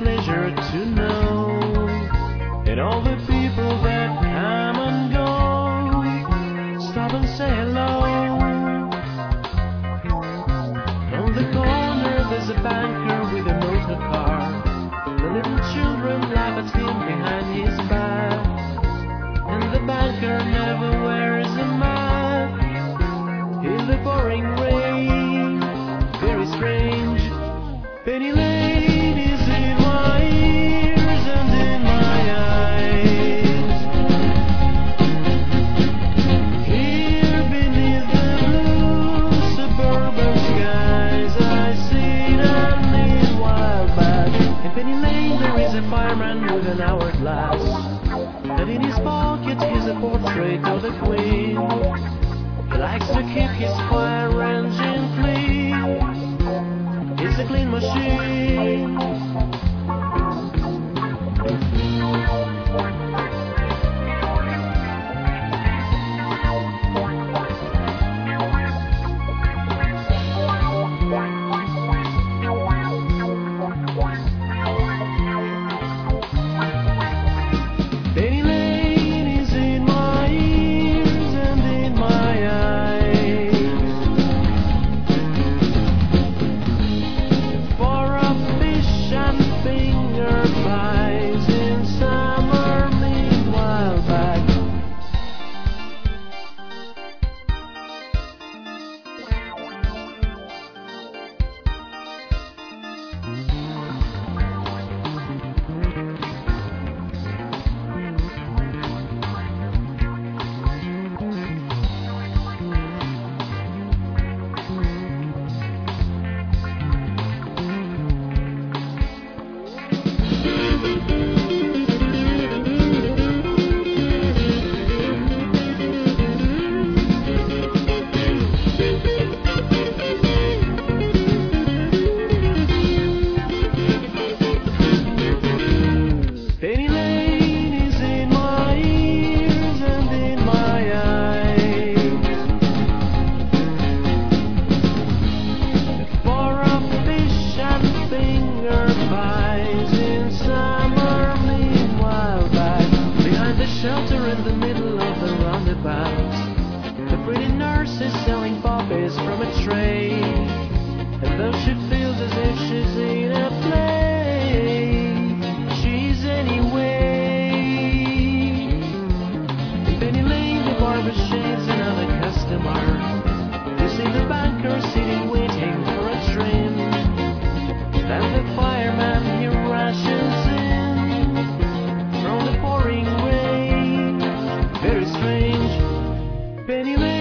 pleasure to know, and all the people that come and go stop and say hello. On the corner there's a banker with a motor car. The little children laugh at him behind his back, and the banker never wears a mask in the pouring rain. Very strange. Penny Lane is in my ears and in my eyes. Here beneath the blue suburban skies, I see a neat wild bat. In Penny Lane there is a fireman with an hourglass, and in his pocket is a portrait of the Queen. He likes to keep his fire engine clean. It's a clean machine. Penny Lane is in my ears and in my eyes. For a fish and finger pies in summer, meanwhile back. Penny Lane is in my ears and in my eyes. For a fish and finger pies in summer, meanwhile back. Behind the shelter in the middle of the roundabout, the pretty nurse is selling poppies from a tray, and though she feels as if she's in a play, she's anyway. In Penny Lane the barber shaves another customer. You see the banker sitting waiting for a trim, then the fireman he rushes in from the pouring rain. Very strange. Penny Lane